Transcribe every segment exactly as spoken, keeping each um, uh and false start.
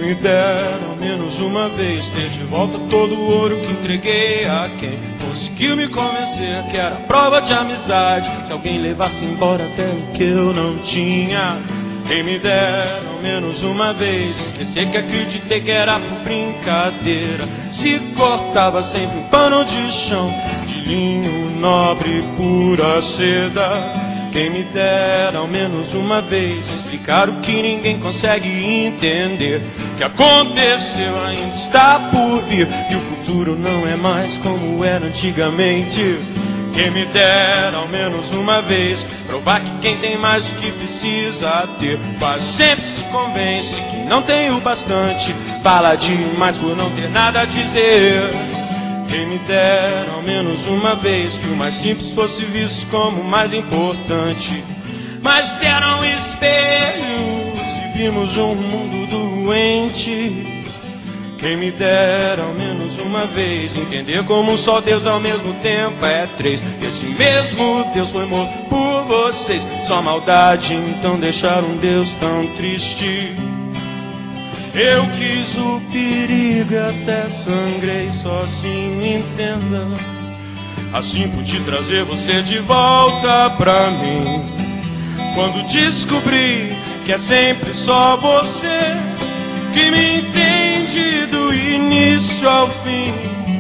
me dera ao menos uma vez ter de volta todo o ouro que entreguei a quem conseguiu me convencer que era prova de amizade. Se alguém levasse embora até o que eu não tinha. Quem me dera ao menos uma vez esquecer que acreditei que era por brincadeira. Se cortava sempre um pano de chão de linho nobre, pura seda. Quem me dera ao menos uma vez explicar o que ninguém consegue entender. O que aconteceu ainda está por vir e o futuro não é mais como era antigamente. Quem me dera ao menos uma vez provar que quem tem mais do que precisa ter quase sempre se convence que não tem o bastante. Fala demais por não ter nada a dizer. Quem me dera ao menos uma vez que o mais simples fosse visto como o mais importante. Mas deram espelhos e vimos um mundo doente. Quem me dera ao menos uma vez entender como um só Deus ao mesmo tempo é três. Esse mesmo Deus foi morto por vocês. Só maldade então deixar um Deus tão triste. Eu quis o perigo, até sangrei sozinho, entenda. Assim pude trazer você de volta pra mim. Quando descobri que é sempre só você que me entende do início ao fim.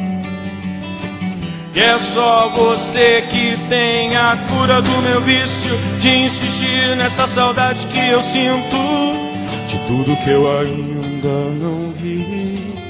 E é só você que tem a cura do meu vício de insistir nessa saudade que eu sinto de tudo que eu ainda não vi.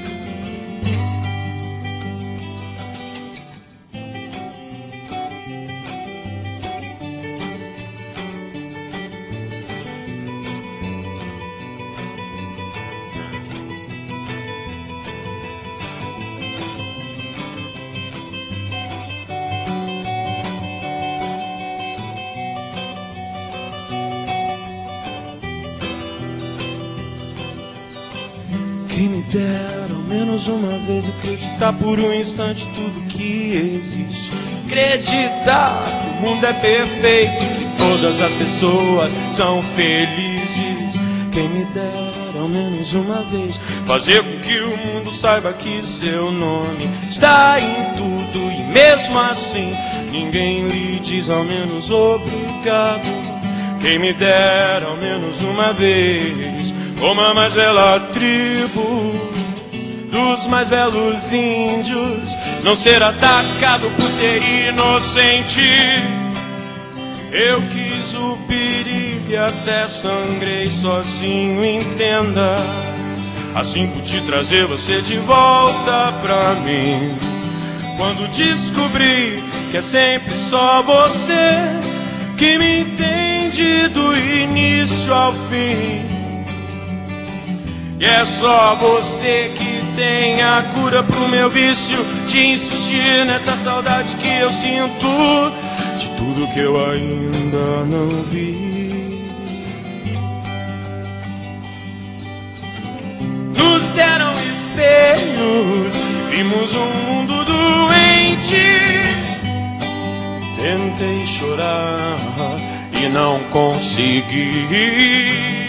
Quem me dera ao menos uma vez acreditar por um instante tudo que existe. Acreditar que o mundo é perfeito, que todas as pessoas são felizes. Quem me dera ao menos uma vez fazer com que o mundo saiba que seu nome está em tudo. E mesmo assim ninguém lhe diz ao menos obrigado. Quem me dera ao menos uma vez como a mais bela tribo dos mais belos índios não ser atacado por ser inocente. Eu quis o perigo e até sangrei sozinho, entenda. Assim pude trazer você de volta pra mim. Quando descobri que é sempre só você que me entende do início ao fim. E é só você que tem a cura pro meu vício de insistir nessa saudade que eu sinto de tudo que eu ainda não vi. Nos deram espelhos, vimos um mundo doente. Tentei chorar e não consegui.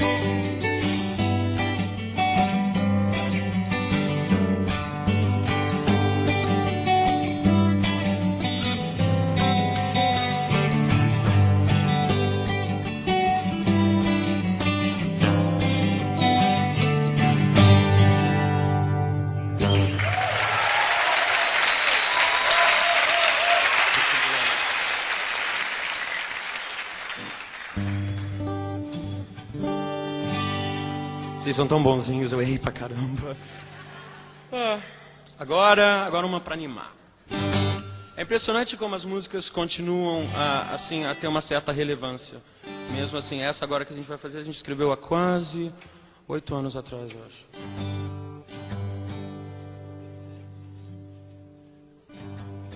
Vocês são tão bonzinhos, eu errei pra caramba. Ah, agora, agora uma pra animar. É impressionante como as músicas continuam a, assim, a ter uma certa relevância. Mesmo assim, essa agora que a gente vai fazer, a gente escreveu há quase oito anos atrás, eu acho.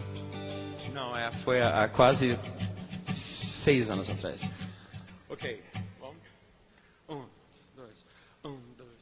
Não, é, foi há, há quase seis anos atrás. Ok.